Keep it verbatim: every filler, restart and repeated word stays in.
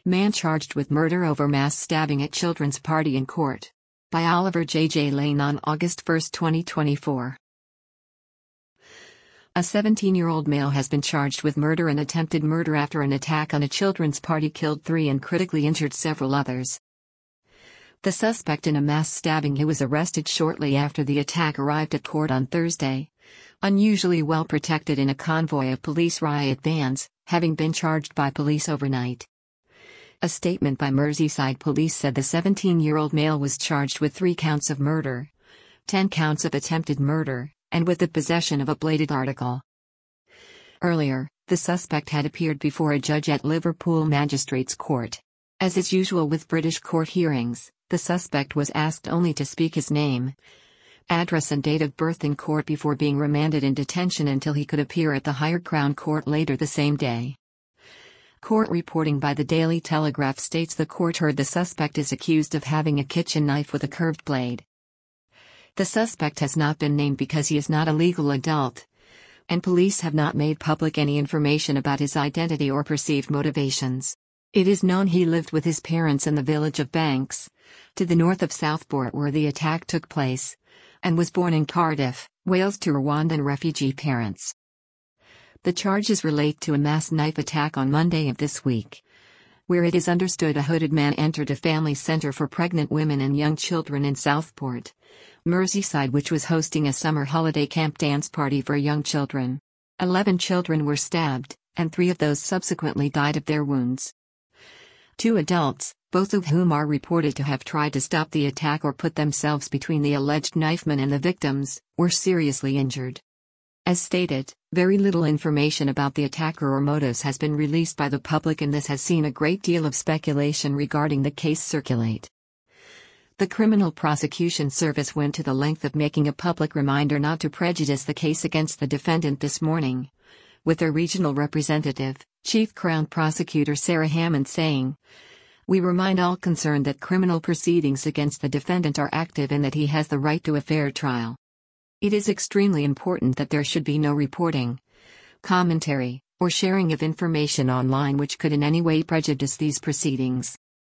Man charged with murder over mass stabbing at children's party in court. By Oliver J. J. Lane on August first, twenty twenty-four. A seventeen-year-old male has been charged with murder and attempted murder after an attack on a children's party killed three and critically injured several others. The suspect in a mass stabbing who was arrested shortly after the attack arrived at court on Thursday, unusually well protected in a convoy of police riot vans, having been charged by police overnight. A statement by Merseyside Police said the seventeen-year-old male was charged with three counts of murder, ten counts of attempted murder, and with the possession of a bladed article. Earlier, the suspect had appeared before a judge at Liverpool Magistrates Court. As is usual with British court hearings, the suspect was asked only to speak his name, address and date of birth in court before being remanded in detention until he could appear at the higher Crown Court later the same day. Court reporting by the Daily Telegraph states the court heard the suspect is accused of having a kitchen knife with a curved blade. The suspect has not been named because he is not a legal adult, and police have not made public any information about his identity or perceived motivations. It is known he lived with his parents in the village of Banks, to the north of Southport where the attack took place, and was born in Cardiff, Wales to Rwandan refugee parents. The charges relate to a mass knife attack on Monday of this week, where it is understood a hooded man entered a family centre for pregnant women and young children in Southport, Merseyside, which was hosting a summer holiday camp dance party for young children. Eleven children were stabbed, and three of those subsequently died of their wounds. Two adults, both of whom are reported to have tried to stop the attack or put themselves between the alleged knifeman and the victims, were seriously injured. As stated, very little information about the attacker or motives has been released by the public, and this has seen a great deal of speculation regarding the case circulate. The Criminal Prosecution Service went to the length of making a public reminder not to prejudice the case against the defendant this morning, with their regional representative, Chief Crown Prosecutor Sarah Hammond saying, "We remind all concerned that criminal proceedings against the defendant are active and that he has the right to a fair trial. It is extremely important that there should be no reporting, commentary, or sharing of information online which could in any way prejudice these proceedings."